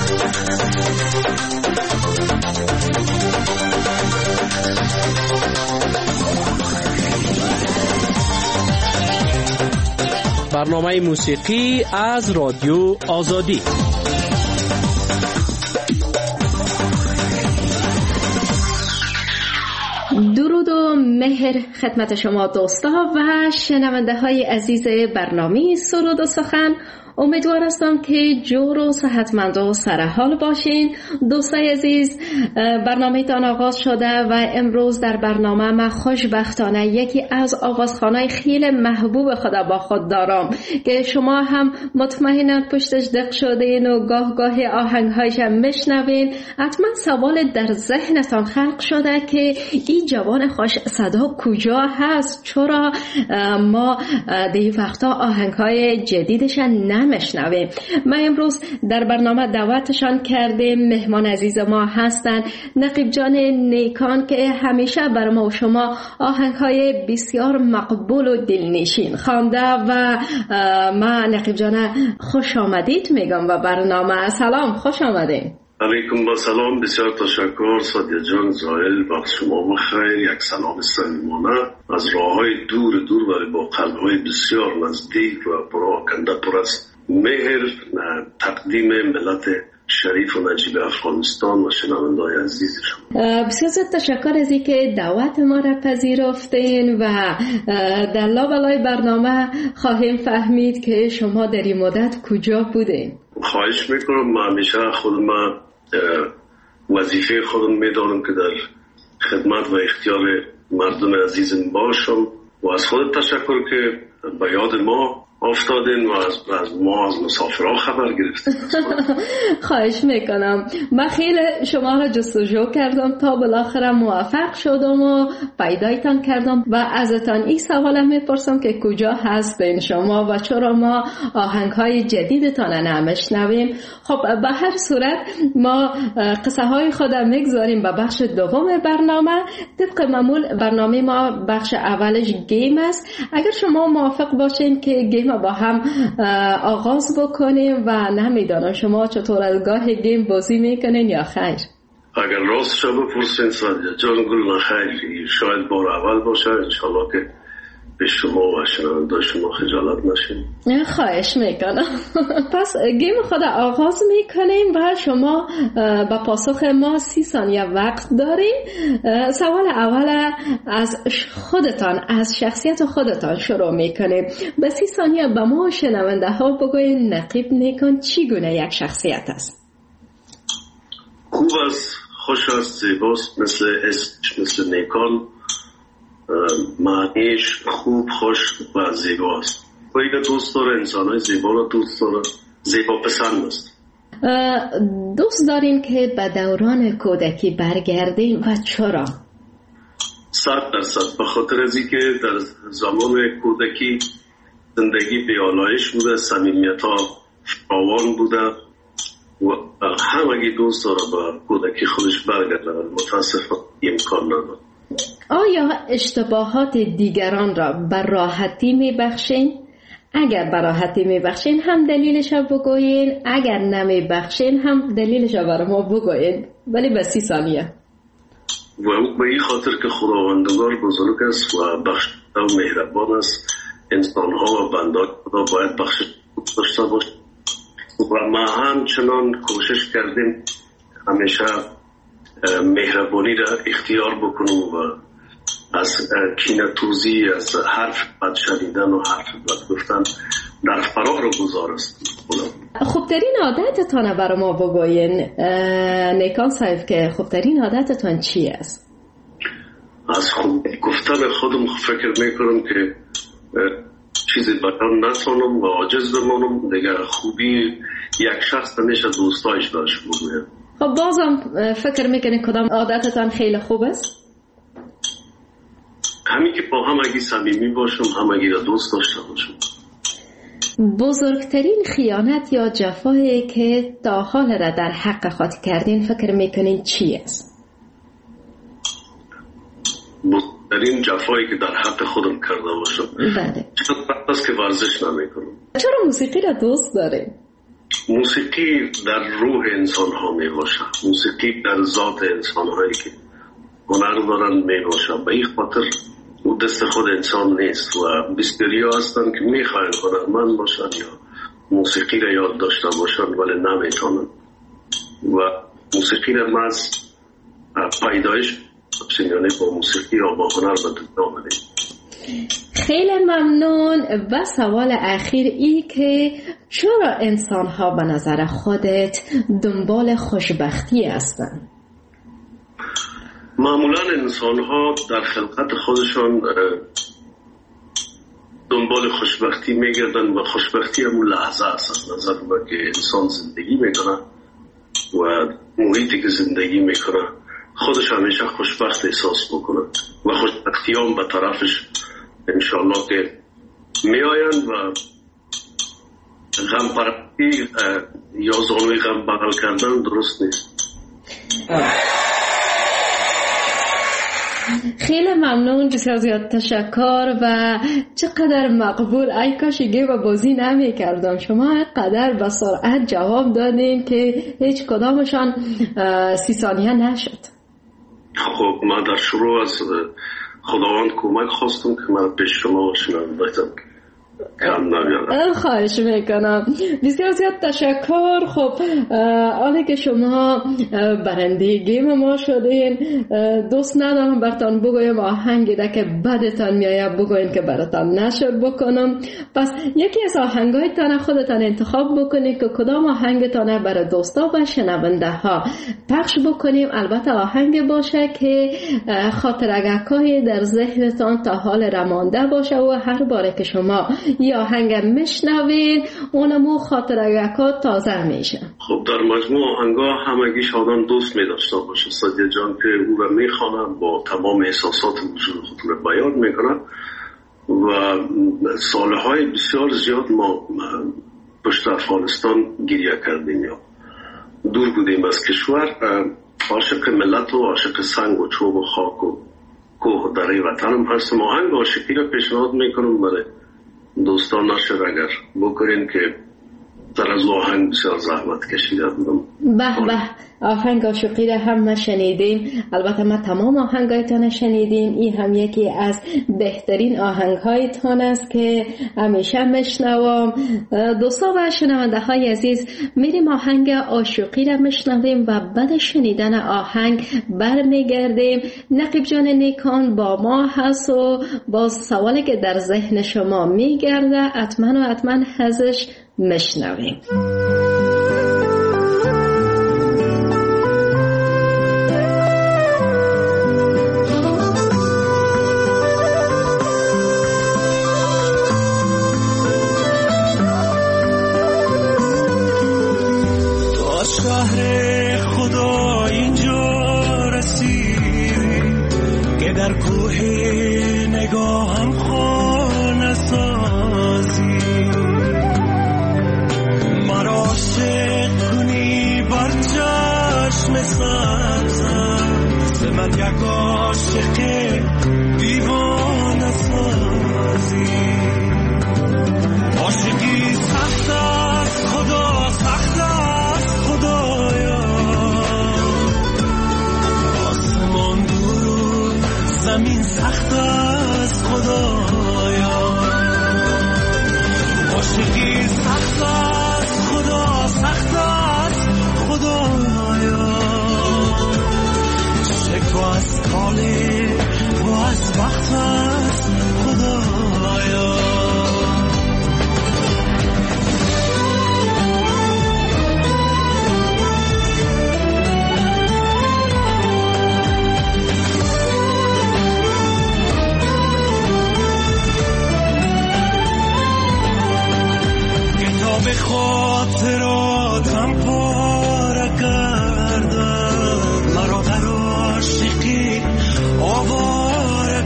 برنامه موسیقی از رادیو آزادی. درود و مهر خدمت شما دوستا و شنونده های عزیز برنامه سرود و سخن. امیدوار هستم که جور و صحتمند و سرحال باشین. دوستای عزیز، برنامه تان آغاز شده و امروز در برنامه من خوشبختانه یکی از آوازخوانای خیلی محبوب خدا با خود دارم که شما هم مطمئناً پشتش دق شدین و گاه گاهی آهنگهایش هم میشنوین. حتما سوال در ذهنتان خلق شده که این جوان خوش صدا کجا هست؟ چرا ما دی وقتا آهنگهای جدیدش نمیشنویم؟ ما امروز در برنامه دعوتشان کردیم. مهمان عزیز ما هستند نقیب جان نیکان که همیشه بر ما و شما آهنگهای بسیار مقبول و دلنشین خوانده و ما نقیب جان خوش آمدید میگم و برنامه. سلام، خوش آمدین. علیکم با سلام، بسیار تشکر سادیا جان. زائل وقت شما بخیر. یک سلام صمیمانه از راههای دور و با قلبهای بسیار نزدیک و پراکنده پر از مهر تقدیم ملت شریف و نجیب افغانستان و شنونده‌های عزیز شما. بسیار تشکر از اینکه دعوت ما را پذیرفتین و در لابلای برنامه خواهیم فهمید که شما در این مدت کجا بودین. خواهش میکنم. من همیشه خودم وظیفه خودم میدارم که در خدمت و اختیار مردم عزیزم باشم و از خود تشکر که به یاد ما افتادین و از ما از مسافرها خبر گرفتین. خواهش میکنم. من خیلی شما را جستجو کردم تا بالاخره موفق شدم و پیدایتان کردم و ازتان این سوال میپرسم که کجا هستین شما و چرا ما آهنگهای جدیدتان نمیشنویم. خب به هر صورت ما قصه های خودم میگذاریم به بخش دوم برنامه. طبق معمول برنامه ما بخش اولش گیم است. اگر شما موافق باشین که گیم با هم آغاز بکنیم و نمیدانم شما چطور از گاه گیم بازی میکنین یا خیر؟ اگر راست شما بپرسین سادیا جان گل نخیر، شاید بار اول باشه. انشالله که به شما و شنونده شما خجالت نشین. خواهش میکنم. پس گیم خود آغاز میکنیم و شما با پاسخ ما 30 ثانیه وقت داریم. سوال اول از خودتان، از شخصیت خودتان شروع میکنیم. به 30 ثانیه به ما شنونده ها بگوین نقیب نیکان چی گونه یک شخصیت است؟ خوب است، خوش است، زیباست، مثل نیکان. معنیش خوب، خوش و زیباست. و اینا دوست داره، انسان‌های زیبا را دوست داره، زیبا پسند است. دوست دارین که به دوران کودکی برگردین و چرا؟ 100% به خاطر از اینکه در زمان کودکی زندگی بی‌آلایش بوده، صمیمیت‌ها فراوان بوده و همگی دوست داره به کودکی خودش برگرده. متاسفانه امکان نداره. آیا اشتباهات دیگران را بر راحتی میبخشین؟ اگر بر راحتی میبخشین هم دلیلش را بگوین، اگر نمیبخشین هم دلیلش را بر ما بگوین، ولی به 30 ثانیه. و به این خاطر که خداوندگار بزرگ است و بخشنده و مهربان است. انسان‌ها و بندگان خدا باید بخشش داشته باشند و ما همچنان کوشش کردیم همیشه مهربانی را اختیار بکنم و از کینه‌توزی، از حرف بد شنیدن و حرف بد گفتن در فرار رو گذارست. خوبترین عادتتان برای ما بگوین نیکان صاحب که خوبترین عادتتان چی است؟ از خوب گفتن خودم فکر میکنم که چیزی بیان نتونم و عاجز بمانم. دیگه خوبی یک شخص همیشه دوستایش داشت بگویم. خب بازم فکر میکنین کدام عادتتان خیلی خوب است؟ همین که با همگی صمیمی باشم، همگی را دوست داشته باشم. بزرگترین خیانت یا جفایی که تا حال را در حق خود کردین فکر میکنین چی است؟ بزرگترین جفایی که در حق خودم کرده باشم. بله. چند وقت است که ورزش نمیکنم. چرا موسیقی را دوست دارین؟ موسیقی در روح انسان ها می باشه، موسیقی در ذات انسان هایی که هنر دارن می باشه. به این خاطر او دست خود انسان نیست و بسیاری ها هستن که می خواهند هنرمند باشن یا موسیقی را یاد داشته باشن ولی نمیتونن و موسیقی را ما از پیدایش یعنی با موسیقی یا با هنر به دنیا آمدیم. خیلی ممنون. و سوال اخیر ای که چرا انسان ها به نظر خودت دنبال خوشبختی هستند؟ معمولا انسان ها در خلقت خودشان دنبال خوشبختی میگردن و خوشبختی همون لحظه است. نظر ما که انسان زندگی میکنه و محیطی که زندگی میکنه خودش همیشه خوشبخت احساس بکنه و خوشبختی هم به طرفش انشاءالله که می آین و غم پرستی یا زانوی غم بغل کردن درست نیست. خیلی ممنون، بسیار زیاد تشکر و چقدر مقبول. ای کاش گیم بازی نمی کردم. شما قدر به سرعت جواب دادین که هیچ کدامشان 30 ثانیه نشد. خب من در شروع از خداوند کمک خواستم که من پیش شما باشم بایدم کم نمیارم. خواهش میکنم. بسیار زیاد تشکر. خب حالی که شما برنده گیم ما شدین، دوست ندارم براتان بگویم آهنگی ده که بدتان میایه بگوین که براتان نشر بکنم. پس یکی از آهنگایتان خودتان انتخاب بکنید که کدام آهنگتان برای دوستا و شنونده ها پخش بکنیم. البته آهنگ باشه که خاطرگاهی در ذهنتان تا حال رمانده باشه و هر باره که شما یا آهنگ میشنوید اونمو خاطرگاهات تازه میشه. خب در مجموع آهنگا همگیش آدم دوست میداشته باشه. سادیه جان که او را میخوانم با تمام احساسات وجود خود را بیان میکنم و سالهای بسیار زیاد ما پشت افغانستان گریه کردیم یا دور بودیم از کشور. عاشق ملت و عاشق سنگ و چوب و خاک و کوه در این وطنم هستم. آهنگ عاشقی را پیشنهاد میکنم برای دوستان نشر اگر بکنین که در از آهنگ بسیار زحمت کشیده بودم. به آهنگ عاشقی را هم ما شنیدیم. البته ما تمام آهنگایتان شنیدیم. این هم یکی از بهترین آهنگهایتان است که همیشه میشنوم. دوستا و شنونده های عزیز، میریم آهنگ عاشقی را میشنویم و بعد شنیدن آهنگ برمیگردیم. نقیب جان نیکان با ما هست و با سوالی که در ذهن شما میگرده حتما ازش میشنویم. در کوه نگاهم خانه سازی، مرا عاشق کنی بر چشم سبزم، سمت یک عاشق دیوانه سازی. عاشقی سخت است خدا، سخت است خدایا، آسمان دور زمین سخت است خدایا. عاشقی سخت است خدا، سخت است خدایا. شکو از طالع و از بخت است خدایا. به خاطراتم پاره کردم، مرا در عاشقی آواره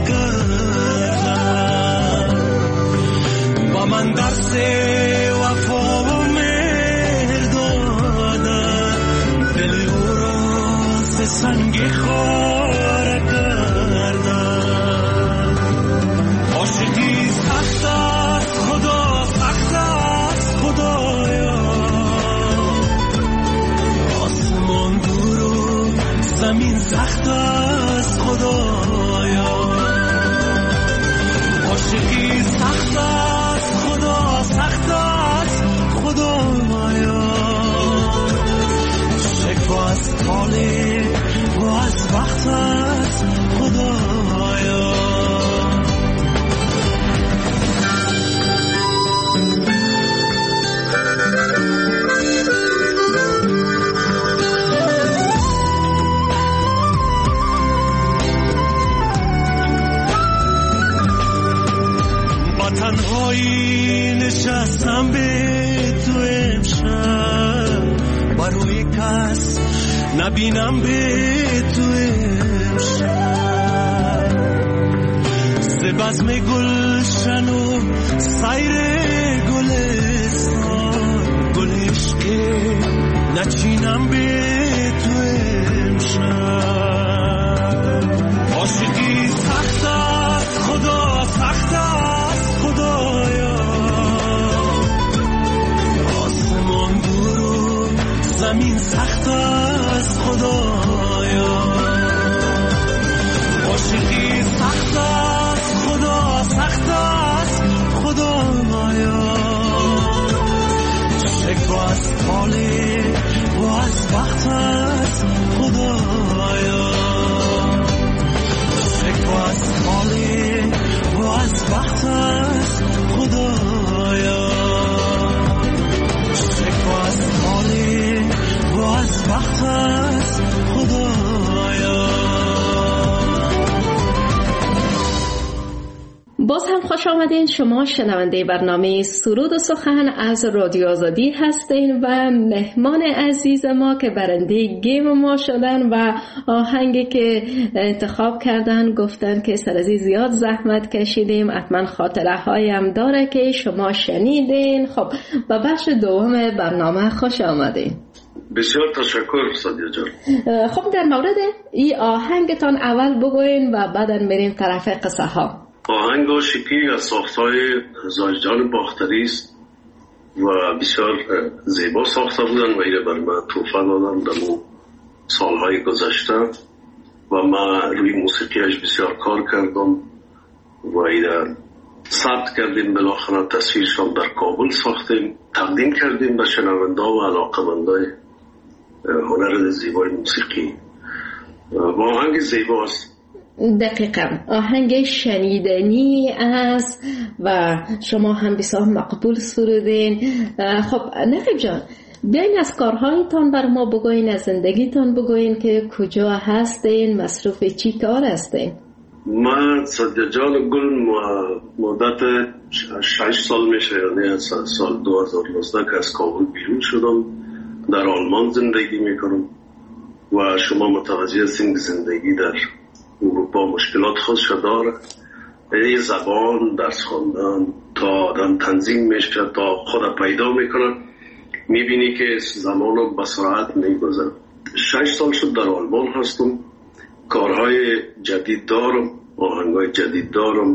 کردم. با من درس وفا و مهر دادم، دل او را ز سنگ خاره کردم. عاشقی سخت است خدا، سخت است خدایا. سخت است خدایا، عاشقی سخت است خدا، سخت است خدایا، شکوه از حالی و از وقت است خدایا. تنهایی نشستم به تو امشب، بروی کس نبینم به تو امشب، ز بزم گلشن و سیر گلستان، گل عشقی نچینم به تو امشب. عاشقی سخت است خدا، سخت است خدایا، آسمان دور و زمین سخت است خدایا، عاشقی سخت است خدا، سخت است خدایا، شکوه از حالی و از وقت است خدایا، شکوه از حالی و از وقت است خدایا، شکوه از حالی و از وقت است خدایا. باز هم خوش آمدین. شما شنونده برنامه سرود و سخن از رادیو آزادی هستین و مهمان عزیز ما که برنده گیم ما شدن و آهنگی که انتخاب کردن گفتن که سرازی زیاد زحمت کشیدیم، حتما خاطره هایم داره که شما شنیدین. خب به بخش دوم برنامه خوش آمدین. بسیار تشکر سادیا جان. خب در مورد این آهنگتان اول بگوین و بعدا میریم طرف قصه ها. آهنگ عاشقی از ساختهای زاهدجان باختری است و بسیار زیبا ساخته بودن و اینه بر من توفه دادن در اون سالهای گذشته و من روی موسیقیش بسیار کار کردم و اینه ثبت کردیم، بالاخره تصویرشان در کابل ساختیم، تقدیم کردیم به شنونده و علاقه‌مندای هنر زیبای موسیقی و آهنگ زیباست. دقیقاً آهنگ شنیدنی است و شما هم بسیار مقبول سرودین. خب نقیب جان، بیاین از کارهایتان بر ما بگوین، از زندگیتان بگوین که کجا هستین، مصروف چی کار هستین؟ من سادیا جان گل مدت 6 سال میشه، یعنی از سال 2019 که از کابل بیرون شدم، در آلمان زندگی میکنم و شما متوجه هستین که زندگی در اروپا مشکلات خودش داره. یه زبان، درس خواندن، تا آدم تنظیم میشه، تا خود پیدا میکنه، میبینی که زمان رو به سرعت میگذره. 6 سال شد در آلمان هستم، کارهای جدید دارم، آهنگای جدید دارم،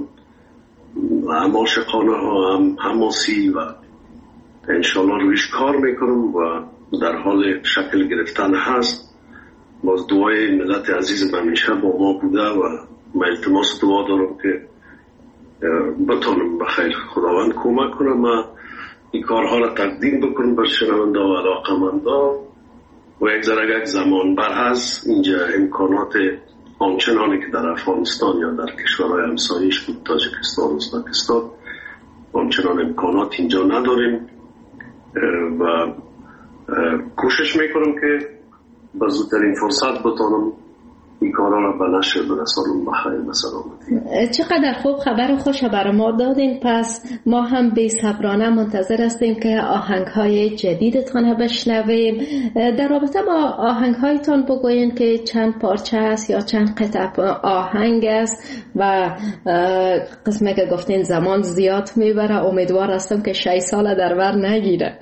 هم عاشقانه ها هم حماسی و انشالله رویش کار میکنم و در حال شکل گرفتن هست. باز دعای ملت عزیز همیشه با ما بوده و من التماس دعا دارم که بتونم بخیر خداوند کمک کنم و این کارها را تقدیم بکنم بر شنونده و علاقه‌مندا و یک زمان بر هست. اینجا امکانات آنچنانی که در افغانستان یا در کشورهای همسایه‌اش بود، تاجیکستان، ازبکستان، آنچنان امکانات اینجا نداریم و کوشش میکنم که با زودترین فرصت بتونم این کارا را به نشر برسانم بخیر و سلامتی. چقدر خوب خبر خوش برای ما دادین. پس ما هم بی صبرانه منتظر هستیم که آهنگ‌های جدیدتان بشنویم. در رابطه با آهنگ‌هایتان بگوین که چند پارچه است یا چند قطعه آهنگ است و قسمه که گفتین زمان زیاد میبره، امیدوار هستم که 6 سال در بر نگیره.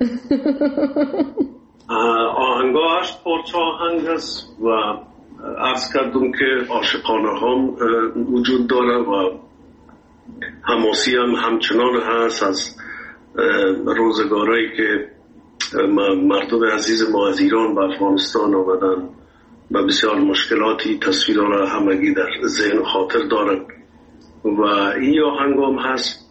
آهنگا 8 پارچه آهنگ است و عرض کردم که عاشقانه هم وجود داره و حماسی هم همچنان هست. از روزگارایی که مردم عزیز ما از ایران به افغانستان آمدن و بسیار مشکلاتی تصویر را همگی در ذهن و خاطر دارند و این آهنگ هم هست،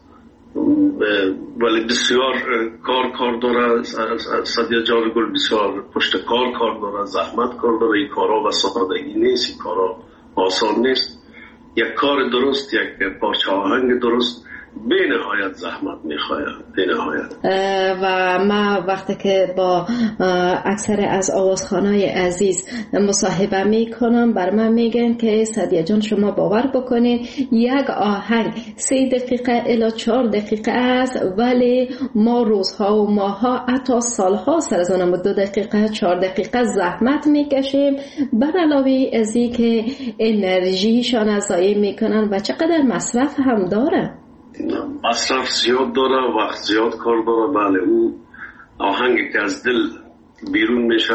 ولی بسیار کار داره. سعدیه جان گل بسیار پشت کار داره، زحمت کار داره. این کارها و سادگی نیست، این کارها آسان نیست. یک کار درست، یک پارچه آهنگ درست به نهایت زحمت میخواید، به نهایت. و ما وقتی که با اکثر از آوازخوانای عزیز مصاحبه میکنم، بر من میگن که سعدیه جان شما باور بکنین یک آهنگ 3 دقیقه الی 4 دقیقه است، ولی ما روزها و ماها حتی سالها سر از اون 2 دقیقه 4 دقیقه زحمت میکشیم، بر علاوه از این که انرژیشان از ضایع میکنن و چقدر مصرف هم داره. مصرف زیاد داره، وقت زیاد کار داره. بله، اون آهنگی که از دل بیرون میشه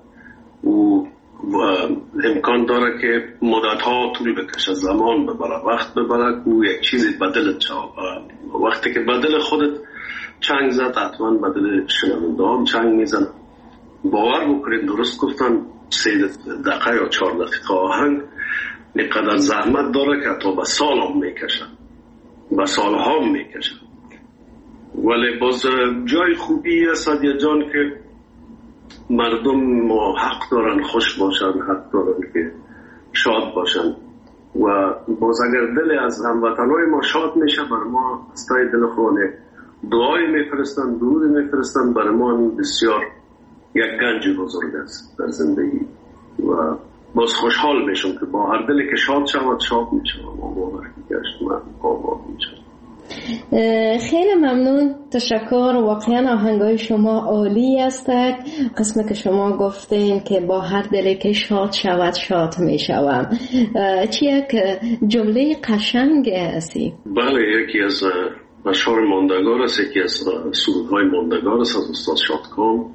و امکان داره که مدتها طول بکشه، زمان ببره، وقت ببره که یک چیزی به دلت جواب. وقتی که به دل خودت چنگ زد، حتما به دل شنونده هم چنگ میزن. باور بکنید درست گفتن، 3 دقیقه یا 4 دقیقه آهنگ اینقدر زحمت داره که حتی به سال هم میکشن، و سالها میکشن. ولی باز جای خوبی است سعدیه جان که مردم حق دارن خوش باشن، حق دارن که شاد باشن و باز اگر دل از هموطنای ما شاد میشه، بر ما از تای دل خونه دعای میفرستن، درود میفرستن. بر ما بسیار یک گنج بزرگ است در زندگی و باز خوشحال میشم که با هر دلی که شاد شود شاد میشم و باور گشت من آباد میشم. خیلی ممنون، تشکر. واقعا آهنگای شما عالی است. قسمت که شما گفتین که با هر دلی که شاد شود شاد میشوم، چی یک جمله قشنگ هستی؟ بله، یکی از اشعار ماندگار است، یکی از سرودهای ماندگار است از استاد شادکام.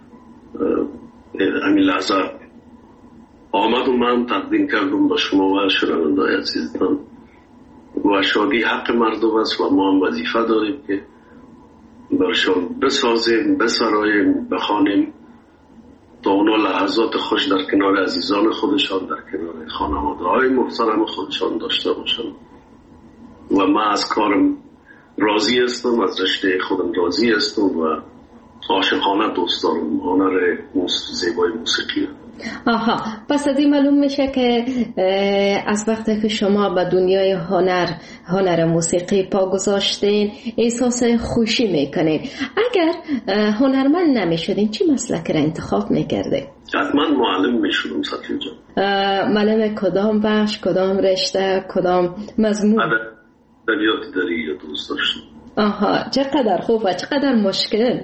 همین لحظه آمد و من تقدیم کردم به شما و شنونده‌های عزیزتان و شادی حق مردم است و ما هم وظیفه داریم که برشان بسازیم، بسراییم، بخوانیم تا اونا لحظات خوش در کنار عزیزان خودشان، در کنار خانواده‌های محترم خودشان داشته باشن. و من از کارم راضی هستم، از رشته خودم راضی هستم و عاشقانه دوست دارم هنر زیبای موسیقی. آها، پس از این معلوم میشه که از وقتی که شما به دنیای هنر موسیقی پا گذاشتین احساس خوشی میکنین. اگر هنرمند نمیشدین چی مسلک را انتخاب میکردین؟ حتما معلم میشدم سعدیه جان. معلم کدام بخش، کدام رشته، کدام مضمون؟ ادبیات دری دوست داشتم. آها، چقدر خوب و چقدر مشکل.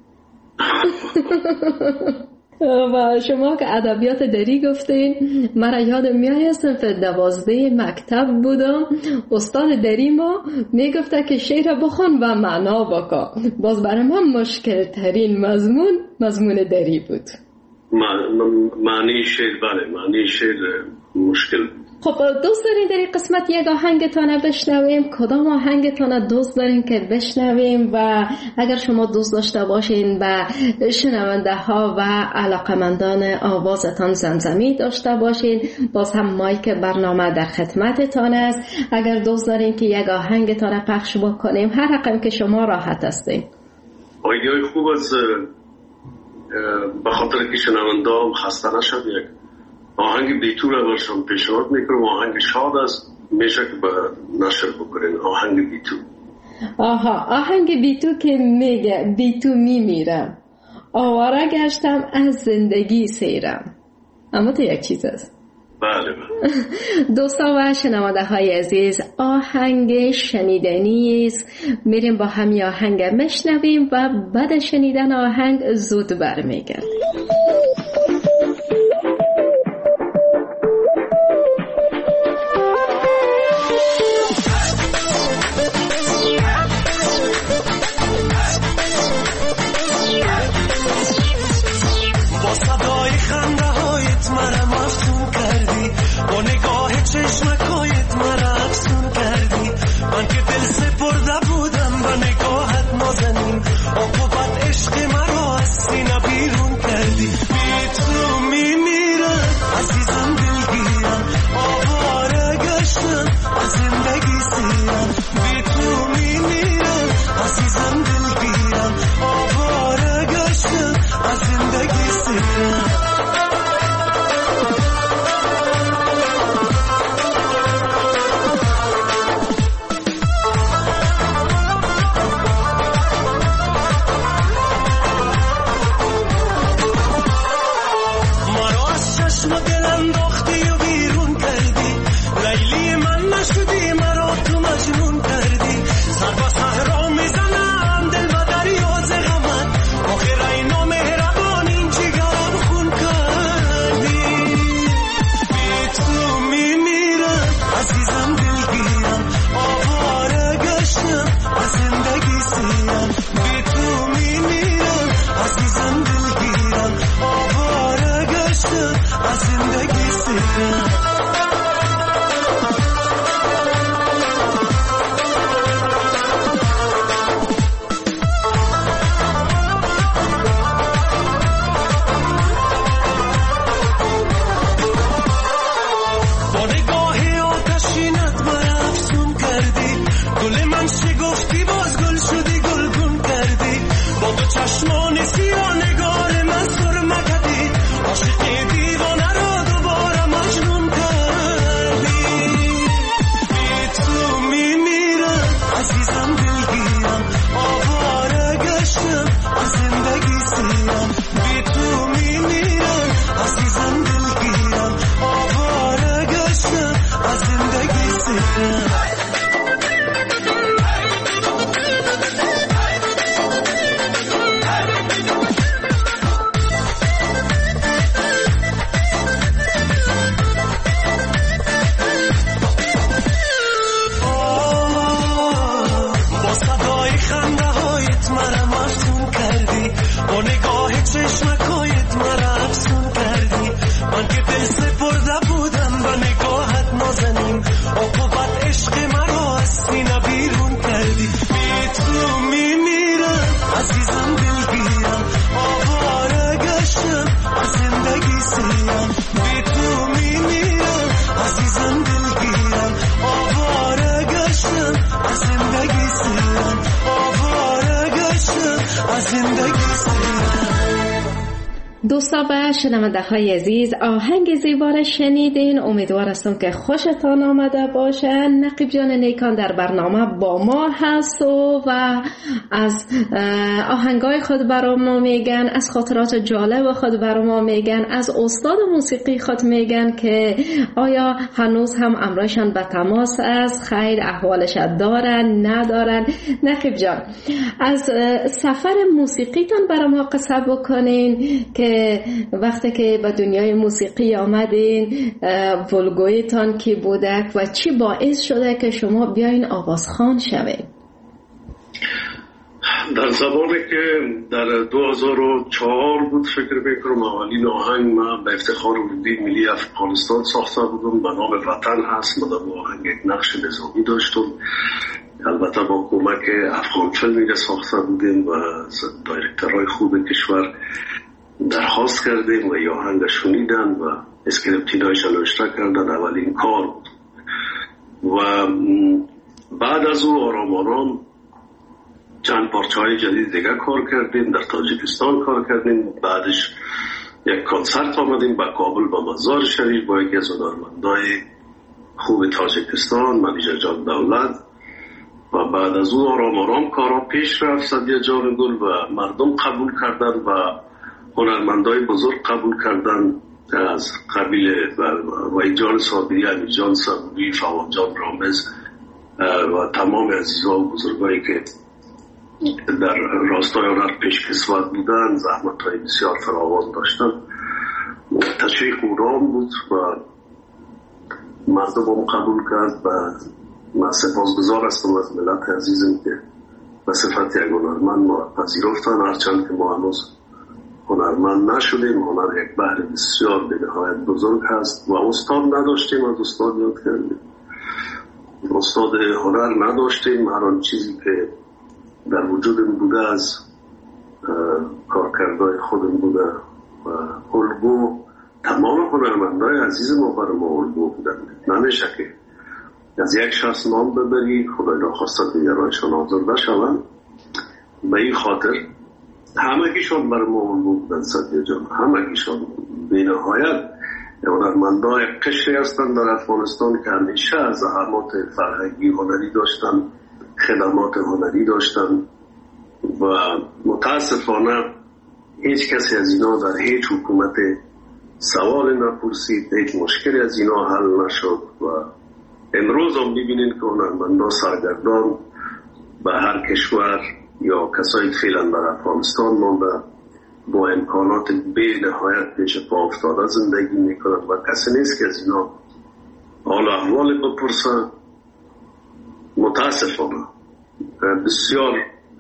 و شما که ادبیات دری گفتین، مرا یاد میاد صنف 12 مکتب بودم، استاد دری ما میگفته که شعر بخوان و معنا بکن. باز برای من مشکل ترین مضمون دری بود. معنی شعر، بله، معنی شعر مشکل. خب دوست دارین در این قسمت یک آهنگتان بشنویم؟ کدام آهنگتان دوست دارین که بشنویم؟ و اگر شما دوست داشته باشین به شنونده ها و علاقمندان آوازتان زمزمی داشته باشین، باز هم مایک برنامه در خدمتتان است. اگر دوست دارین که یک آهنگتان پخش بکنیم، هر رقم که شما راحت هستین. آیدیای خوب است، به خاطر که شنونده هم خسته نشد، یک آهنگ بیتو را برشان پیشنهاد میکنم. آهنگ شاد است، میشه که به نشر بکنین. آهنگ بیتو. آها، آهنگ بیتو که میگه بیتو میمیرم، آواره گشتم از زندگی سیرم. اما تو یک چیز است. بله. دوستان و شنونده های عزیز، آهنگ شنیدنی است. میریم با همی آهنگ مشنویم و بعد شنیدن آهنگ زود برمیگردیم. چشمکایت مرا افسون کردی، من که دل سپرده بودم به نگاهت نازنین، عاقبت عشق مرا از سینه بیرون کردی. چشم و دل انداختی و بیرون کردی، لیلی من نشدی مرا تو مجنون کردی. سر با صحرا میزنم دل و دریا ز غمت، آخر اینا مهربان این جگرم خون کردی. بی تو میمیرم عزیزم دلگیرم، آواره گشتم از زندگی سیرم. بی تو میمیرم عزیزم دلگیرم، آواره گشتم از زندگی سیرم. چشمان سیاه نگار من سرمه کردی، عاشق دیوانه را دوباره مجنون کردی. بی تو میمیرم عزیزم دلگیرم، آواره گشتم از زندگی سیرم. بی تو میمیرم عزیزم دلگیرم، آواره گشتم از زندگی سیرم. چشمکایت مرا افسون کردی، من که دل سپرده بودم به نگاهت نازنین، عقوبت عشق مرا از سینه بیرون کردی. بی تو میمیرم عزیزم دلگیرم، آواره گشتم از زندگی سیرم. بی تو میمیرم عزیزم دلگیرم، آواره گشتم از زندگی سیرم. آواره گشتم از زندگی سیرم. دوستا و شنونده های عزیز، آهنگ زیبا را شنیدین. امیدوار هستم که خوشتان آمده باشه. نقیب جان نیکان در برنامه با ما هست و از آهنگای خود برای ما میگن، از خاطرات جالب خود برای ما میگن، از استاد موسیقی خود میگن که آیا هنوز هم امرایشان به تماس است، خیر احوالش دارن ندارن. نقیب جان، از سفر موسیقیتان برای ما قصه بکنین که وقتی که به دنیای موسیقی آمدین، ولگویتان کی بوده و چی باعث شده که شما بیاین آوازخوان شوید؟ در زمانی که در 2004 بود فکر میکنم اولین آهنگ من به افتخار اردوی ملی افغانستان ساخته بودم، به نام وطن هست. من در آهنگ یک نقش نظامی داشتم، البته با کمک افغان فیلمی ساخته بودیم و دایرکترهای خوب کشور درخواست کردیم و یا آهنگ شنیدن و اسکریپتینایش نوشته کردن. اولین کار بود و بعد از او آرام آرام چند پارچه‌های جدید دیگه کار کردیم. در تاجیکستان کار کردیم، بعدش یک کنسرت آمدیم به کابل با مزار شریف با یکی از هنرمندای خوب تاجیکستان، ملیجا جان دولت. و بعد از او آرام آرام کارا پیش رفت. سدیه جان گل و مردم قبول کردن و هنرمندای بزرگ قبول کردن از قبیل و جان صابری، امیر جان صابری، فواد جان رامز و تمام عزیزا و بزرگایی که در راستای هنر پیشکسوت بودن، زحمت‌های بسیار فراوان داشتن. تشویق اورام بود و مردم قبول کرد و من سپاسگزار هستم از ملت عزیزم که به صفت یک هنرمند ما پذیرفتن، هرچند که ما هنوز هنرمند نشدیم. هنر یک بحر بسیار بینهایت بزرگ هست و استاد نداشتیم، از استاد یاد کردیم. استاد هنر نداشتیم، هر آن چیزی که در وجودم بوده از کارکردهای خودم بوده و الگو تمام هنرمندای عزیز ما برای ما الگو بودن. نمیشه که از یک شخص نام ببری خدای ناخواسته دیگرانشان آزرده شوند. به این خاطر همگیشان برای ما الگو بودن. سدیه جان همگیشان بی‌نهایت هنرمندای قشری هستند در افغانستان که همیشه از زحمات فرهنگی هنری داشتن، خدمات هنری داشتن و متاسفانه هیچ کسی از اینا در هیچ حکومت سوال نپرسید، هیچ مشکلی از اینا حل نشد و امروز هم ببینید که هنرمندان سرگردان به هر کشور یا کسایی فعلا در افغانستان مانده با امکانات به نهایت پیش پا افتاده زندگی میکنند و کسی نیست که از اینا حال احوال بپرسن. متاسفانه بسیار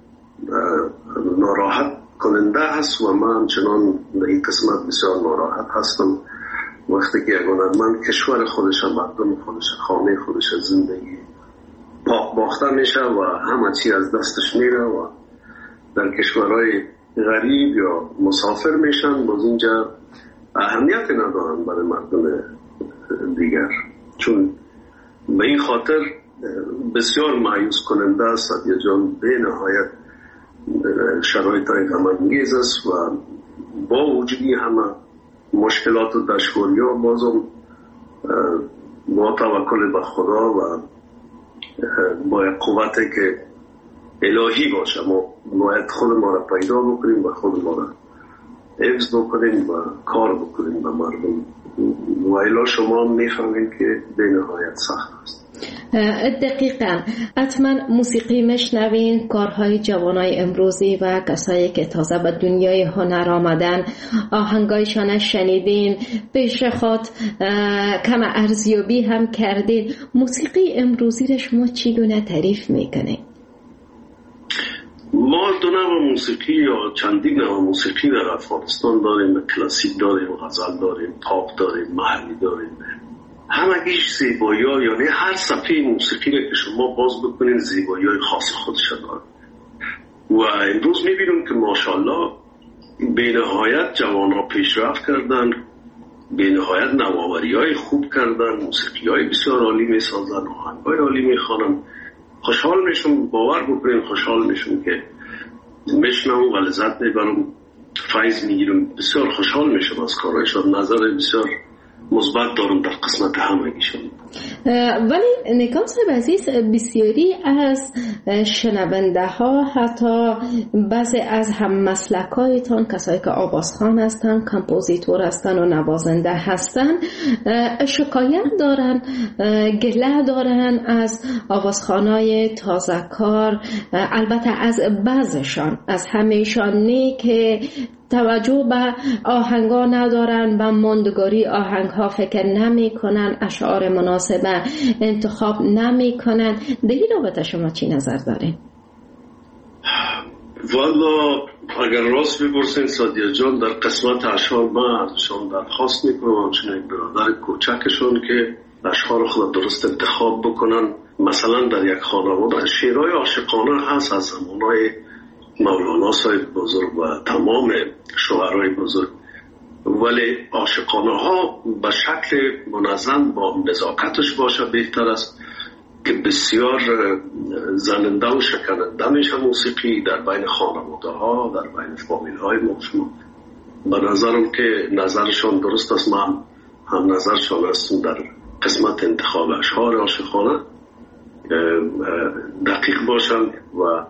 ناراحت کننده هست و من همچنان در این قسمت بسیار ناراحت هستم وقتی که یک هنرمند کشور خودش، مردم خودش، خانه خودش، زندگی پاک باخته میشه و همه چی از دستش میره و در کشورهای غریب یا مسافر میشن، باز اینجا اهمیت ندارن برای مردم دیگر. چون به این خاطر بسیار مایوس کننده است سعدیه جان، به نهایت شرایط غم‌انگیز است و با وجودی همه مشکلات و دشواری‌ها بازم با توکل به خدا و با قوتی که الهی باشه ما باید خود ما را پیدا بکنیم و خود ما را حفظ بکنیم و کار بکنیم به مردم و الا شما میفهمید که به نهایت سخت است. دقیقاً. حتما موسیقی مشنوین، کارهای جوانای امروزی و کسایی که تازه به دنیای هنر آمدن آهنگایشان شنیدین، پیش خود کم ارزیابی هم کردین. موسیقی امروزی را شما چگونه تعریف میکنید؟ ما دو نوع موسیقی یا چندین نوع موسیقی در افغانستان داریم. کلاسیک داریم، غزل داریم، پاپ داریم، محلی داریم. همگیش زیبایی ها، یعنی هر صفحه موسیقی را که شما باز بکنین زیبایی های خاص خودش داره و امروز میبینیم که ماشاءالله به نهایت جوان ها پیشرفت کردن، به نهایت نوآوری های خوب کردن، موسیقی های بسیار عالی میسازن، آهنگ های عالی میخوانن. خوشحال میشم، باور بکنین خوشحال میشم که میشنم و لذت میبرم، فیض میگیرم، بسیار خوشحال میشم از کارهایشان. نظر بسیار مثبت دارم در قسمت همگیشون. ولی نگاه صاحب عزیز، بسیاری از شنونده ها، حتی بعضی از هم مسلکایتان، کسایی که آوازخوان هستن، کمپوزیتور هستن و نوازنده هستن، شکایت دارن، گله دارن از آوازخوانای تازه کار. البته از بعضشان، از همیشان نه، که توجه به آهنگا ندارن، به ماندگاری آهنگها فکر نمی کنن، اشعار مناسب انتخاب نمی کنن. در این رابطه شما چی نظر دارین؟ والا اگر راست بپرسین سعدیه جان، در قسمت اشعار من ازشان درخواست میکنم همچنین یک برادر کوچکشون که اشعار خود درست انتخاب بکنن. مثلا در یک خانواده شعرهای عاشقانه هست از زمانهای مولانا صاحب بزرگ و تمام شاعرای بزرگ، ولی عاشقانه ها به شکل منظم با نزاکتش باشه بهتر است که بسیار زننده و شکننده میشه موسیقی در بین خانواده ها، در بین فامیل های مشما. به نظرم که نظرشان درست است، من هم نظرشان هستم در قسمت انتخاب اشعار عاشقانه دقیق باشن و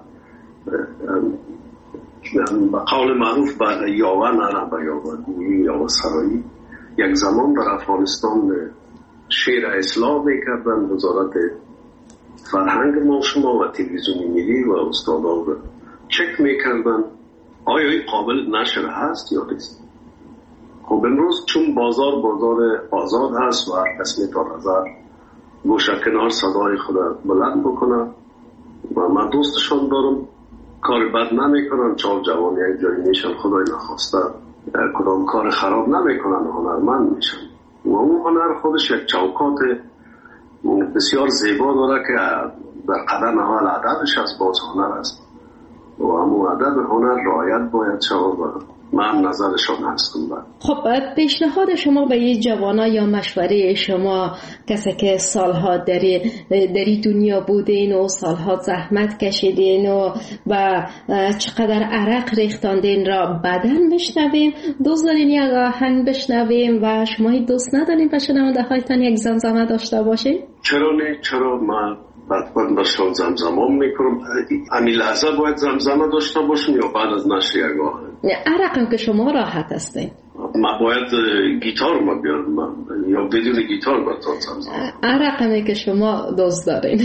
به قول معروف به یاوه نره به یاوه گویی یاوه سرایی. یک زمان در افغانستان شعر اصلاح میکردن، وزارت فرهنگ ما شما و تلویزیون ملی و استادا چک میکردن آیا این قابل نشر هست یا نیست. خب امروز چون بازار آزاد هست و هر کس میتونه نظر گوشه کنار صدای خود بلند بکنه و من دوستشان دارم، کار بد نمی کنن، چهار جوانی یک جایی میشن خدای نخواسته کدام کار خراب نمی کنن، هنرمند میشن و اون هنر خودش یک چوکات بسیار زیبا داره که در قدم اول ادبش از باز هنر است و همون ادب هنر رعایت باید شود و من نظرشان هستم. خب پیشنهاد شما به یه جوانا یا مشوره شما، کسی که سالها در دنیا بودین و سالها زحمت کشیدین و چقدر عرق ریختاندین را بعدن بشنویم؟ دوست دارین یک آهنگ بشنویم و شما دوست ندارین به شنونده هایتان یک زمزمه داشته باشین؟ چرا نه؟ چرا؟ من حتما برشان زمزمه میکنم. همین لحظه باید زمزمه داشته باشم یا بعد از نشر یک آهنگ؟ رقم که شما راحت هستین. ما باید گیتار ما بیارم یا بدون گیتار براتون زمزمه؟ رقمی که شما دوست دارین.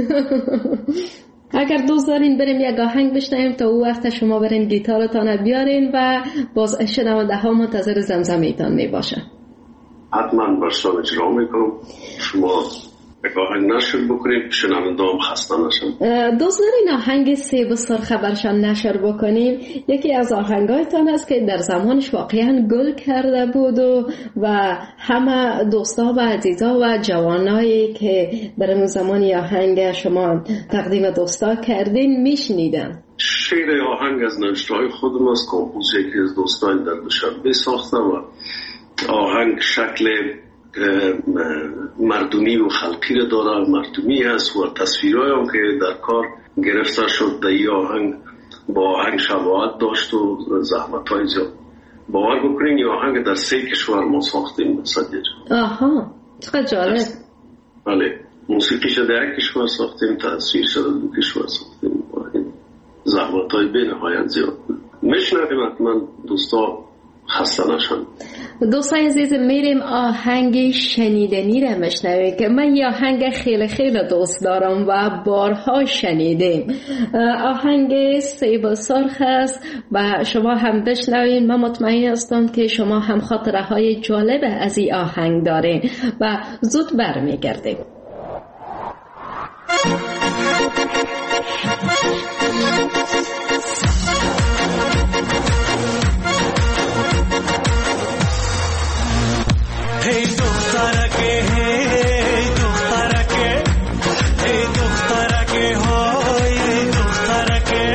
اگر دوست دارین بریم یک آهنگ بشنویم تا او وقت شما برین گیتارتان بیارین و باز شنونده ها منتظر زمزمه‌تان میباشن. حتما برشان اجرا میکنم. شما یک آهنگ نشر بکنیم شنونده هم خسته نشن. دوست دارین آهنگ سیب و سرخه برشان نشر بکنیم؟ یکی از آهنگایتان است که در زمانش واقعا گل کرده بود و همه دوستا و عزیزا و جوانایی که در اون زمان آهنگ شما تقدیم دوستا کردین میشنیدن. شعر آهنگ از نوشته‌های خودم است، کمپوز یکی از دوستان در دوشنبه ساخته و آهنگ شکل مردمی و خلقی را داره، مردمی هست و تصویرهایی هم که در کار گرفته شد در این آهنگ با آهنگ شباهت داشت و زحمت‌های زیاد. باور بکنین این آهنگ در 3 کشور ما ساختیم. آها چقدر جالب. بله، موسیقیش در 1 کشور ساختیم، تصویرش در 2 کشور ساختیم. زحمت‌های بی‌نهایت زیاد. میشنویم حتما دوستا خسته نشن. دوستان عزیز میریم آهنگ شنیدنی را میشنویم که من یه آهنگ خیلی خیلی دوست دارم و بارها شنیدیم. آهنگ سیب و سرخ است و شما هم بشنوین. من مطمئن هستم که شما هم خاطره های جالب از این آهنگ دارین و زود برمیگردیم. Hey دخترکه hey دخترکه hey دخترکه های دخترکه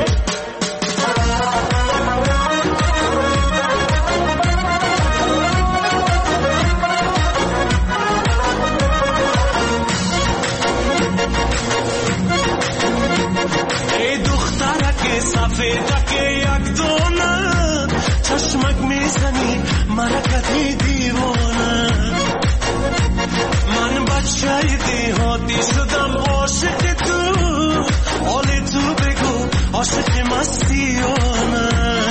hey دخترکه سفیدکه یک دونه چشمک میزنی مرکتی دیوانه من بچه دیهاتی شدم عاشق تو حال تو بگو عاشق مستیانه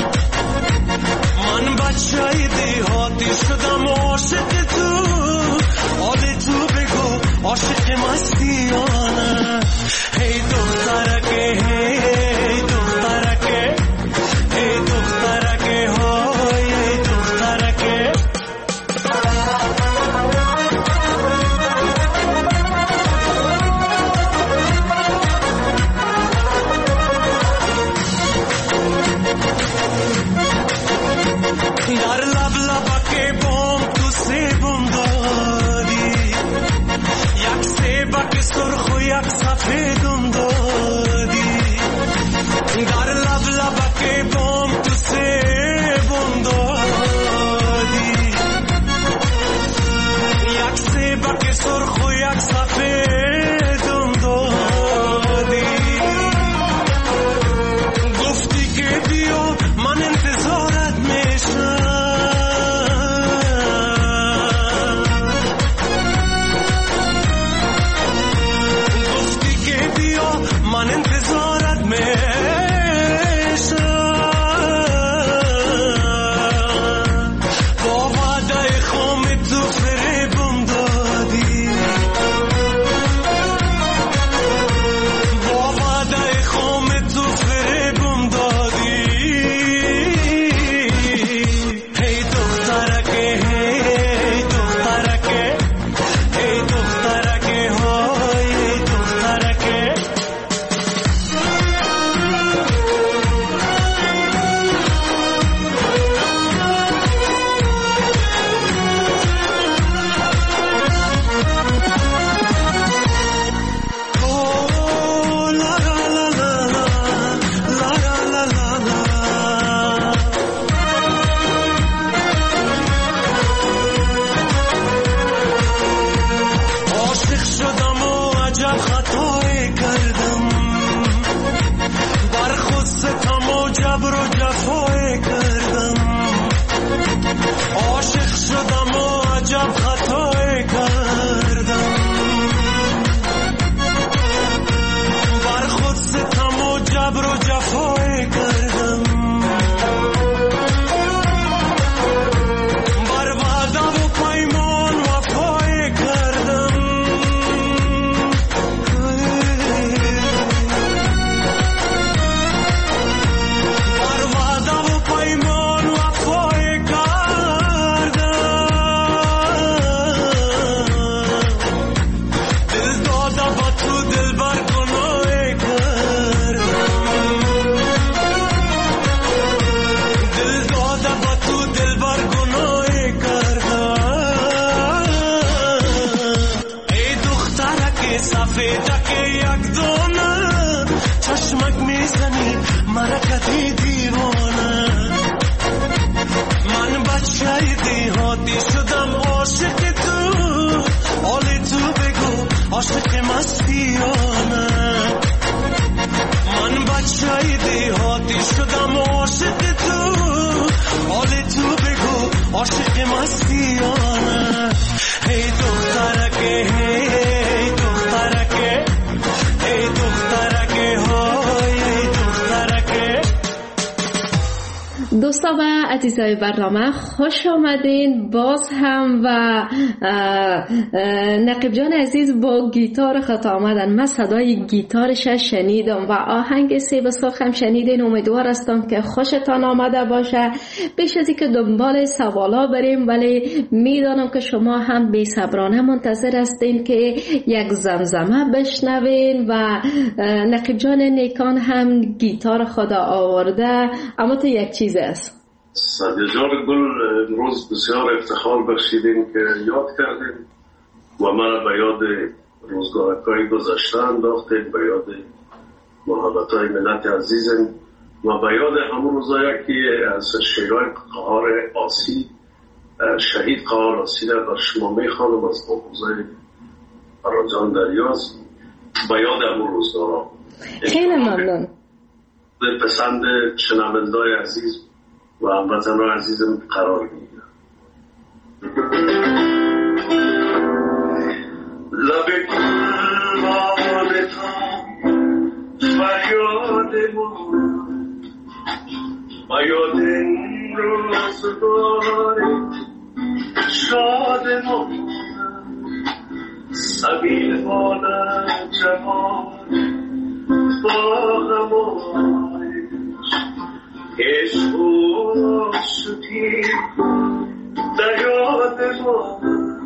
من بچه دیهاتی شدم عاشق تو حال تو بگو عاشق مستیانه هی دخترکه هی دخترکه هی دخترکه های دخترکه در لب لبک بام تو سیبم دادی یک سیبک سرخ و یک سفیدم دادی در لب لبک بام تو سیبم دادی یک سیبک سرخ و یک سفیدم دادی گفتی که بیا من انتظارت میشم گفتی که بیا من انتظارت میشم با وعده خام تو فریبم دادی دوستا و عزیزای برنامه خوش آمدین باز هم. و نقیب جان عزیز با گیتار خط آمدن. من صدای گیتارش شنیدم و آهنگ سی بساخ هم شنیدین. امیدوار هستم که خوشتان آمده باشه. بیش از اینکه دنبال سوالا بریم، ولی میدانم که شما هم بی صبرانه منتظر هستین که یک زمزمه بشنوین و نقیب جان نیکان هم گیتار خدا آورده. اما تو یک چیز است سعدیه جان گل، امروز بسیار افتخار بخشیدیم که یاد کردیم و من به یاد روزگارهای گذشته انداختیم، به یاد محبتهای ملت عزیزم و به یاد همون روزایی که از شیرهای قهار آسی شهید قهار آسی در بر شما میخوانم از محفوظه فراجان دریاز، به یاد همون روزگارها. خیلی ممنون. پسند شنونده‌های عزیز و هموطنان عزیزم قرار میگیرم. لب گلبان‌تان فریاد من و یاد این روزگار شاد من سبیل بالا جوان با غمایش عشق و شدی در یاد ما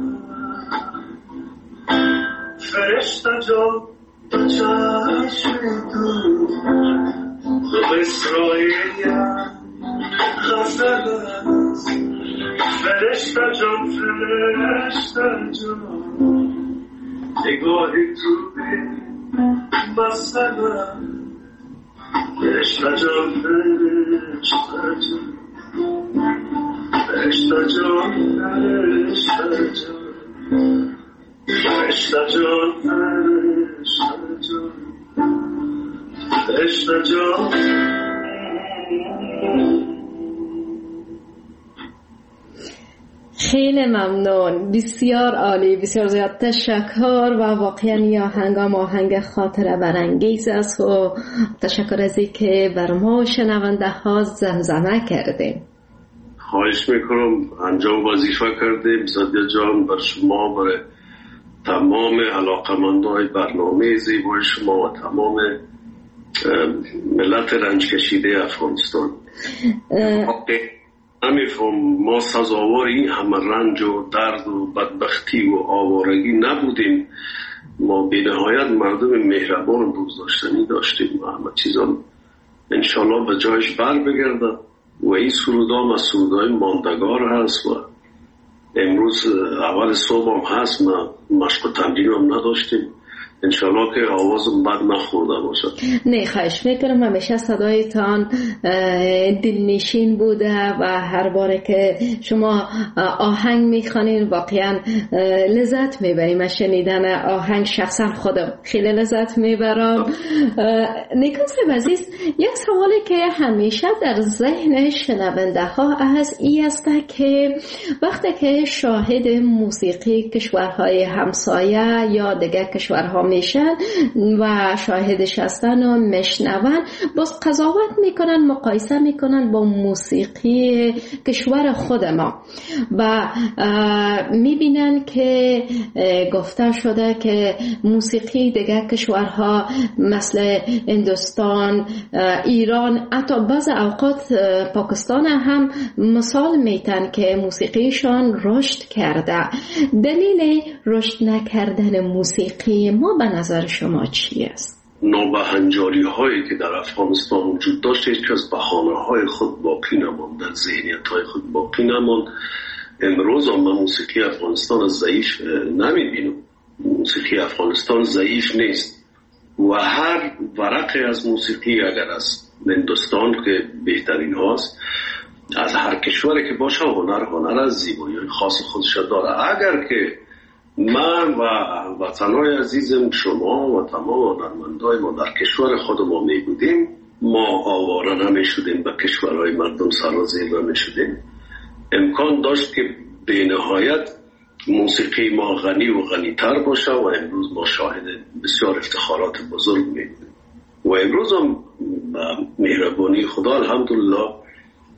فرشته جان به چشم تو به اسرائیل غزل است. فرشته جان فرشته جان نگاه تو به مسئله فرشته جان فرشته جان فرشته جان فرشته جان فرشته جان فرشته جان. خیلی ممنون، بسیار عالی، بسیار زیاد تشکر. و واقعا یا هنگام آهنگ خاطره برانگیز است و تشکر از اینکه بر ما شنونده ها زمزمه کردیم. خواهش میکنم، انجام وظیفه کردیم. سعدیه جان، بر شما، برای تمام علاقمندای برنامه زیبای شما و تمام ملت رنج کشیده افغانستان. نمیفهم ما سزاوار این همه رنج و درد و بدبختی و آوارگی نبودیم. ما به نهایت مردم مهربان و دوست‌داشتنی داشتیم و همه چیزا انشالله به جایش بر بگرده. و این سرودام از سرودای ماندگار هست و امروز اول صبح هم هست. ما مشق و تمرین هم نداشتیم. انشالله که آوازم بد نخورده باشد. نه خواهش میکنم، همیشه صدایتان دلنشین بوده و هر باره که شما آهنگ میخوانید واقعا لذت میبریم. از شنیدن آهنگ شخصا خودم خیلی لذت میبرم. نیکان صاحب عزیز، یک سوالی که همیشه در ذهن شنونده ها از این است که وقتی که شاهد موسیقی کشورهای همسایه یا دیگر کشورها میشن و شاهدش هستن و میشنون، باز قضاوت میکنن، مقایسه میکنن با موسیقی کشور خود ما و میبینن که گفته شده که موسیقی دیگر کشورها مثل هندوستان، ایران، حتی بعض اوقات پاکستان هم مثال میتن که موسیقیشان رشد کرده. دلیل رشد نکردن موسیقی ما به نظر شما چی است؟ نابهنجاری هایی که در افغانستان وجود داشت هیچ کس بهانه های خود باقی نماند، در ذهنیت های خود باقی نماند. امروز هم موسیقی افغانستان ضعیف نمیبینم. موسیقی افغانستان ضعیف نیست و هر ورقی از موسیقی اگر از هندوستان که بهترین هاست، از هر کشوری که باشه هنر از زیبایی خاص خودش داره. اگر که من و وطنهای عزیزم، شما و تمام هنرمندای ما در کشور خودمون می بودیم، ما آواره نمی شدیم، به کشورهای مردم سرازیر نمی شدیم. امکان داشت که به نهایت موسیقی ما غنی و غنیتر باشه و امروز ما شاهد بسیار افتخارات بزرگ می بودیم و امروز هم مهربانی خدا الحمدلله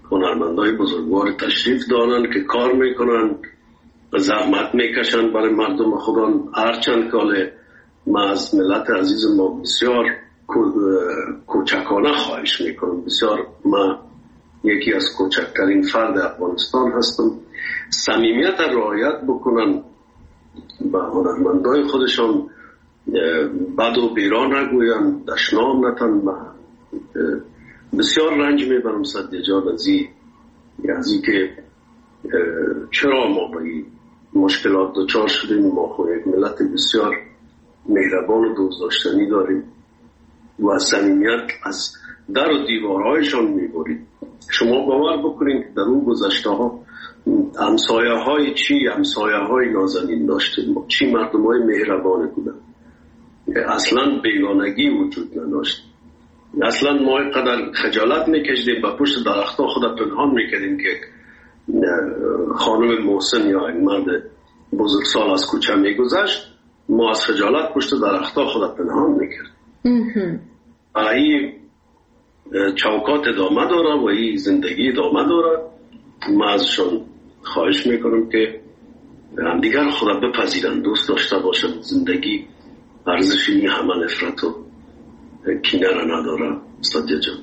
هنرمندای بزرگوار تشریف دارن که کار میکنن، زحمت میکشن برای مردم خودان. هرچند که ما از ملت عزیز ما بسیار کوچکانه خواهش میکنم، بسیار ما یکی از کوچکترین فرد افغانستان هستم، صمیمیت رعایت بکنن با هنرمندای خودشان، بد و بیران نگوین، دشنام نتن. بسیار رنج میبرم صدیق جان از این که چرا ما با این مشکلات دچار شدیم. ما خود یک ملت بسیار مهربان و دوست داشتنی داریم و صمیمیت از در و دیوارهایشان میبریم. شما باور بکنید که در اون گذشته ها همسایه های نازنین داشتیم، چی مردم های مهربان بودن، اصلا بیگانگی وجود نداشت. اصلا ما اینقدر خجالت میکشیدیم با پشت درختها خود پنهان میکردیم که خانم محسن یا این مرد بزرگسال از کوچه میگذشت، ما از خجالت پشت درختها خود پنهان میکردیم. این چوکات ادامه داره و این زندگی ادامه داره. ما ازشون خواهش میکنم که همدیگر خود بپذیرن، دوست داشته باشن. زندگی ارزشی همه نفرت و کینه را نداره. صدیق جان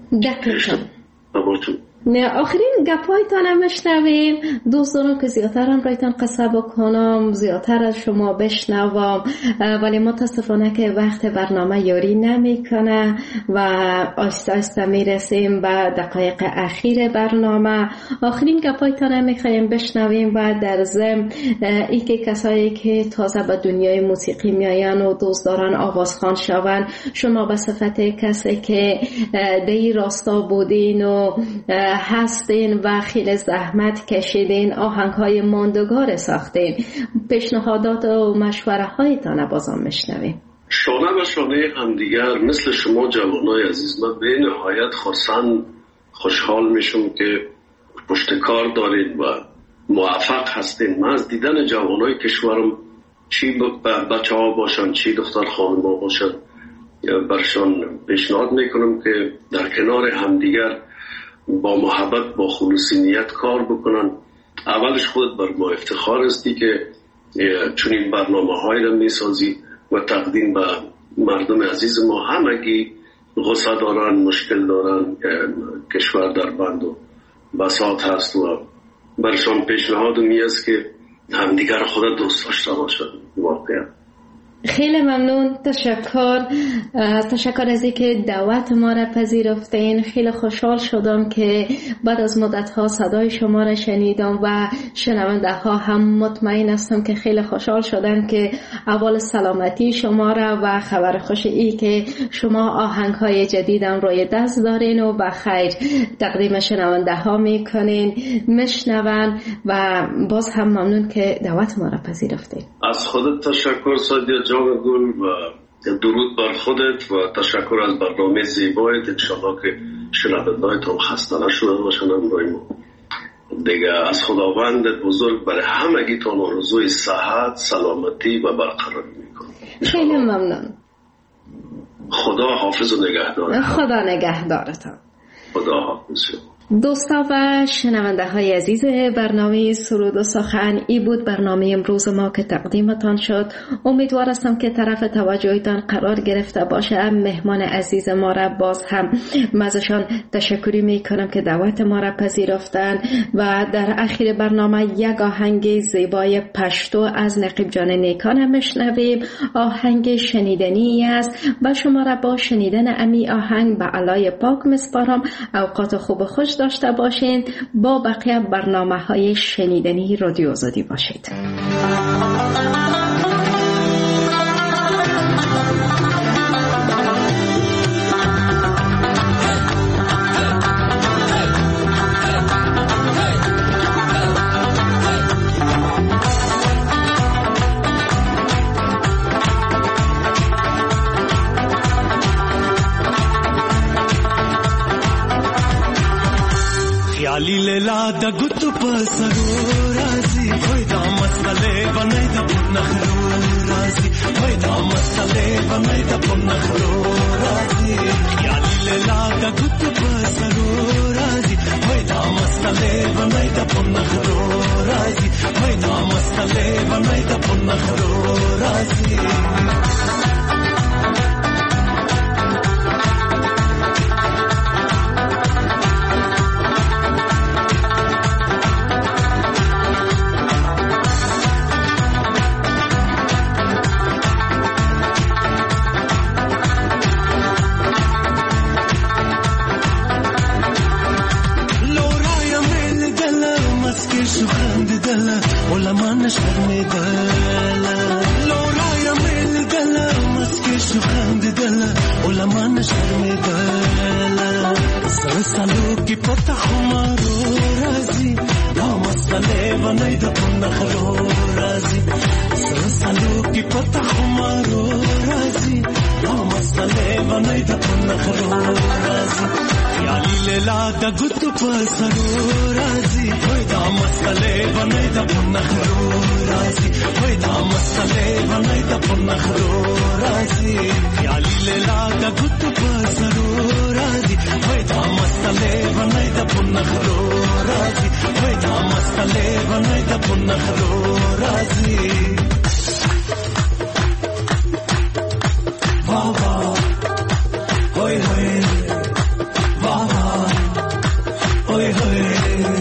آخرین گپایتان هم بشنویم. دوست دارم که زیادتر هم رایتان قصه بکنم، زیادتر از شما بشنوم، ولی متاسفانه که وقت برنامه یاری نمیکنه و آهسته آهسته میرسیم به دقایق اخیر برنامه. آخرین گپایتان هم میخوایم بشنویم و در ضمن ای که کسایی که تازه به دنیای موسیقی میاین و دوست دارن آوازخوان شون، شما به صفت کسی که دی راستا بودین و هستین و خیلی زحمت کشیدین، آهنگ‌های ماندگار ساختین، پیشنهادات و مشوره هایتان بازم میشنویم. شانه به شانه همدیگر مثل شما جوانای عزیز، من به نهایت خوشحال میشم که پشتکار دارید و موفق هستین. من از دیدن جوانای کشورم، چی بچه ها باشن چی دختر خانم ها باشن، برشان پیشنهاد میکنم که در کنار همدیگر با محبت، با خلوص نیت کار بکنن. اولش خودت بر ما افتخار استی که چنین برنامه‌هایی را میسازی و تقدیم به مردم عزیز ما. همگی غصه دارن، مشکل دارن، کشور در بند و بساط هست و برشان پیشنهاد میست که همدیگر خود دوست داشته باشن. واقعا خیلی ممنون. تشکر از اینکه دعوت ما را پذیرفتین. خیلی خوشحال شدم که بعد از مدت ها صدای شما را شنیدم و شنونده ها هم مطمئن هستم که خیلی خوشحال شدن که اول سلامتی شما را و خبر خوش ای که شما آهنگ های جدیدم روی دست دارین و بخیر تقدیم شنونده ها میکنین، میشنون و باز هم ممنون که دعوت ما را پذیرفتین. از خودت تشکر صدیق جان گل و درود بر خودت و تشکر از برنامه زیبایت. انشاءالله که شنونده‌هایتون خسته نشده باشن. امروز دیگه از خداوند بزرگ برای همگیتون آرزوی صحت، سلامتی و برقراری میکنم. خیلی ممنون. خدا حافظ و نگهدار. خدا نگهدارتان. خدا حافظ. دوستا و شنونده های عزیز برنامه سرود و سخن، ای بود برنامه امروز ما که تقدیمتان شد. امیدوار هستم که طرف توجهتان قرار گرفته باشه. مهمان عزیز ما را باز هم ازشان تشکری میکنم که دعوت ما را پذیرفتن و در اخیر برنامه یک آهنگ زیبای پشتو از نقیب جان نیکان میشنویم. آهنگ شنیدنی است و شما را با شنیدن امی آهنگ به علای پاک میسپارم. اوقات خوب خوش داشته باشین. با بقیه برنامه‌های شنیدنی رادیو آزادی باشید. خیالی لیلا دا گتو پسرو رازی وای دا مسئله بنای دا نخرو رازی وای دا مسئله بنای دا نخرو رازی خیالی لیلا دا گتو پسرو رازی وای دا مسئله و نیده پنخرو رازی ویدا مسئله و نیده پنخرو رازی علمانش برمی دل لورایم میل دل مسکش خند دل علمانش برمی دل سر سالو کی پتا خمارو رازی لا مسئله و نیده پنخرو رازی سر سالو کی پتا خمارو رازی لا مسئله و نیده پنخرو رازی خیالی لیلا دا گتو پسرو رازی ویدا مسئله و نیده پنخرو رازی ویدا مسئله و نیده پنخرو رازی خیالی لیلا دا گتو پسرو رازی ویدا مسئله و نیده پنخرو رازی ویدا مسئله و نیده پنخرو رازی بابا هوی هوی بابا هوی هوی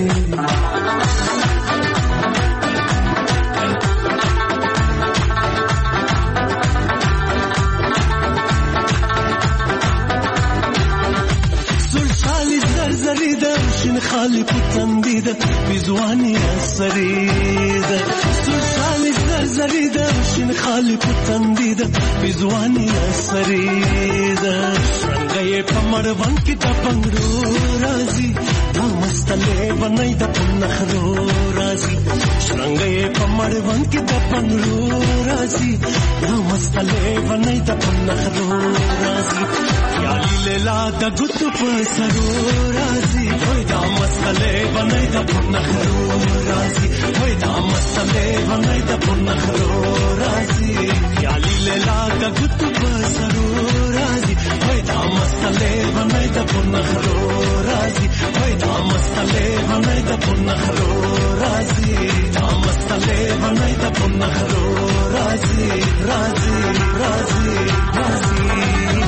شین خالی پتن دیده بیزوانی سریده سوشالی زرزریده شین خالی پتن دیده بیزوانی سریده شرنگای پمروان کی دپنگ رو رازی دامستله و نیده پنخرو رازی شرنگای پمروان کی دپنگ رو رازی دامستله و نیده پنخرو رازی خیالی لیلا دا گتو پسرو رازی ویدا مسئله و نیده پنخرو رازی ویدا مسئله و نیده پنخرو رازی خیالی لیلا دا گتو پسرو رازی ویدا مسئله و نیده پنخرو رازی ویدا مسئله و نیده پنخرو رازی دا مسئله و نیده پنخرو رازی رازی رازی رازی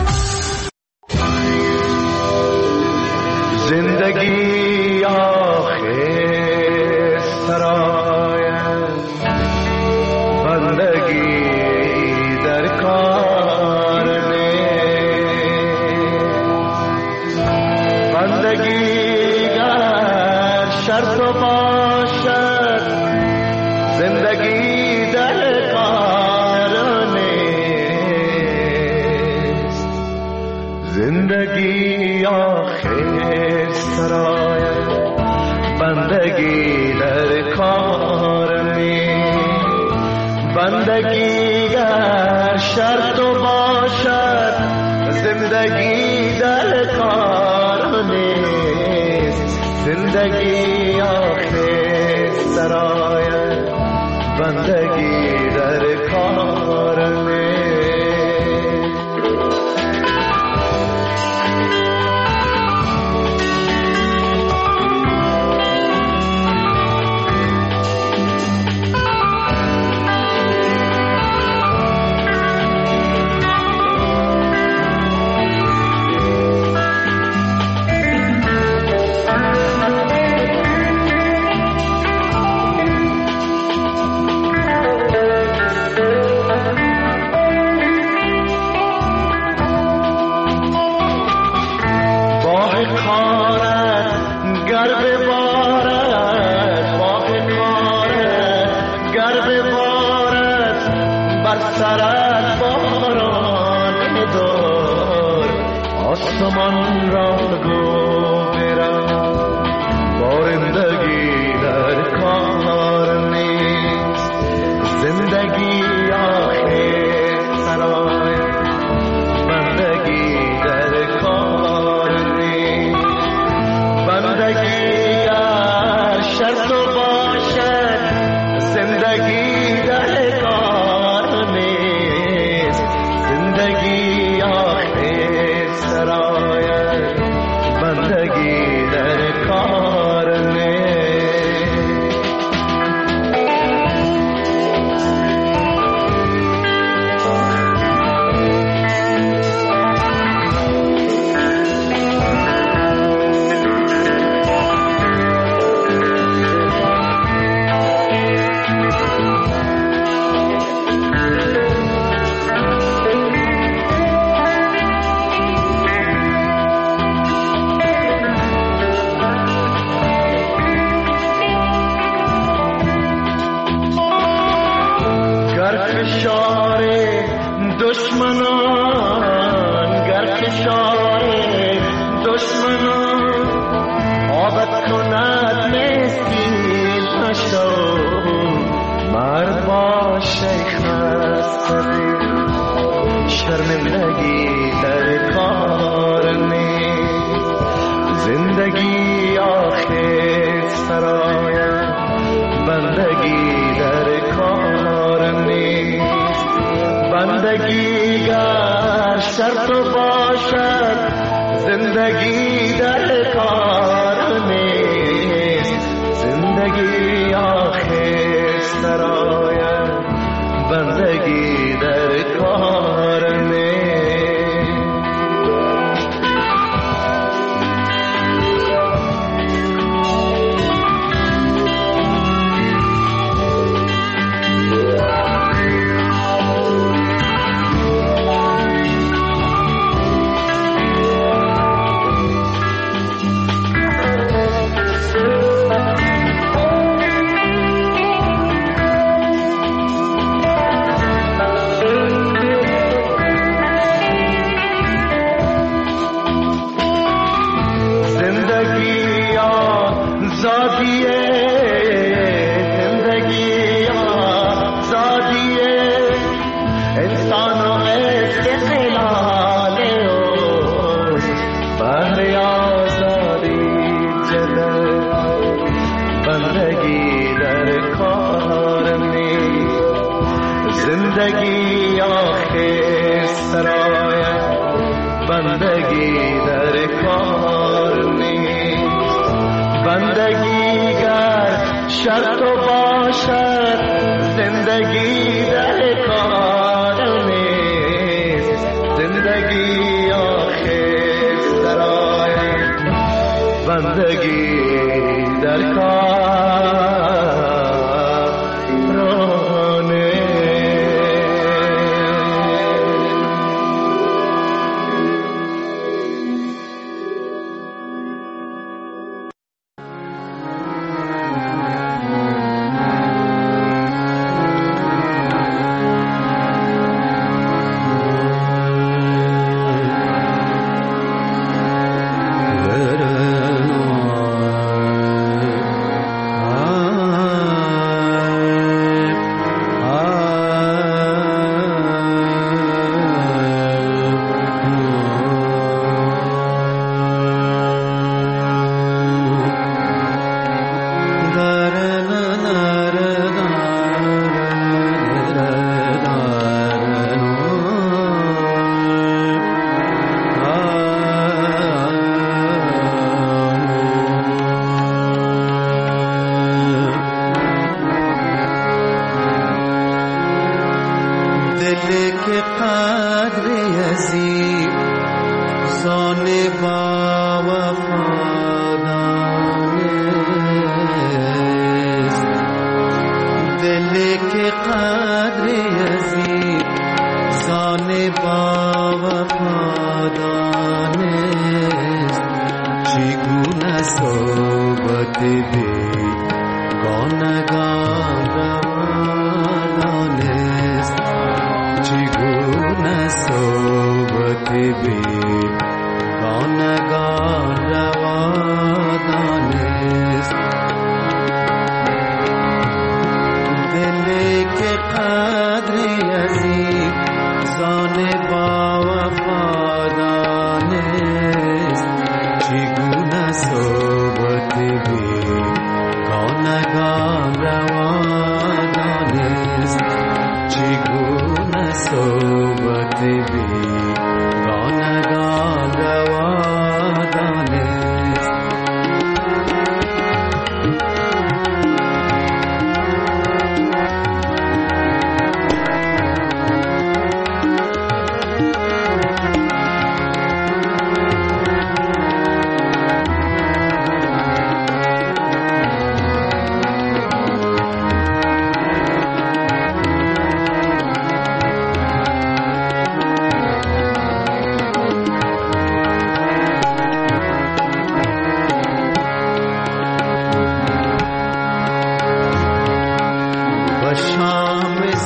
زندگی آخر سراید بندگی در کار نیست بندگی گر شرط باشد زندگی در کار نیست زندگی آخر سراید بندگی در کار نیست بندگی گر شرط باشد زندگی در کار نیست زندگی آخر سراید بندگی در کار نیست آسمان را گو برم بارندگی در کار نیست زندگی آخر سرای بندگی در کار نیست بندگی گر شرط باشد زندگی در کار نیست زندگی آخر سراید بندگی در دشمنان گر کشار دشمنان آبد کند مسکین نشو مرد باشه خسته شرمندگی در کار نیست زندگی آخر سرایم بندگی در کار نیست بندگی گر شرط باشد زندگی در کار نیست زندگی آخر سرایم بندگی در کار نیست زندگی آخر سرایم بندگی در کار نیست بندگی گر شرط باشد زندگی در کار نیست زندگی آخر سرایم بندگی در کار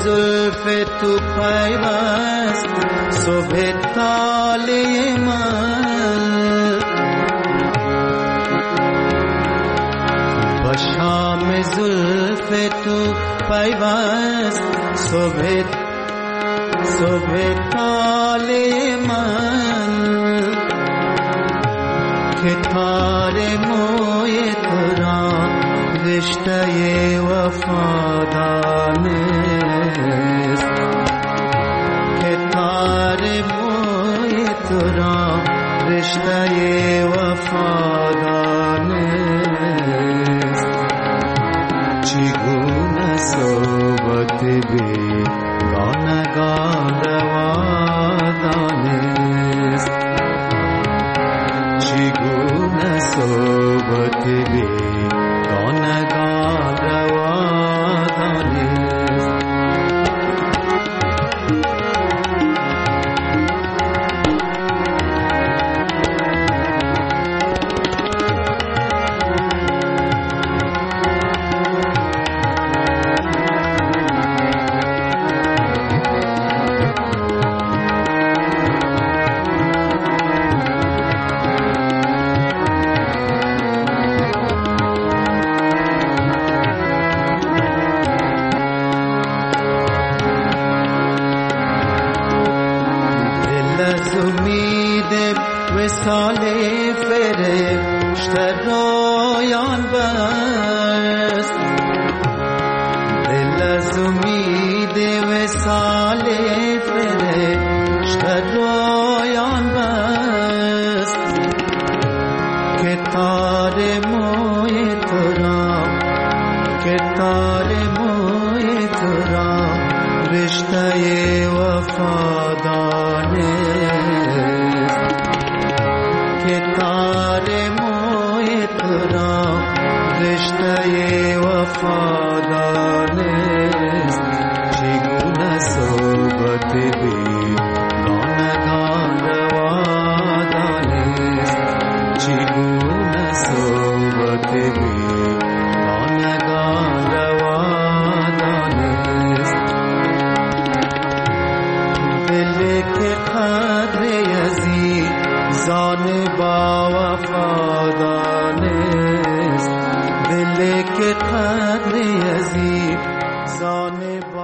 زلف تو پیوست صبح طالع من با شام زلف تو پیوست صبح طالع من که تار موی تو را رشته وفادانست که تار موی تو را رشته وفادانست چگونه صحبت بیگانگان روا دانست چگونه صحبت بیگانگان روا دانست وصال فرشته رویان بست دل از امید وصال فرشته رویان بست که تار موی تو را رشته وفادانست که تار موی تو را رشته وفادانست چگونه صحبت بیگانگان روا دانست چگونه صحبت بیگانگان روا دانست دل که قدر عزیزان با وفادانست دل که قدر عزیزان با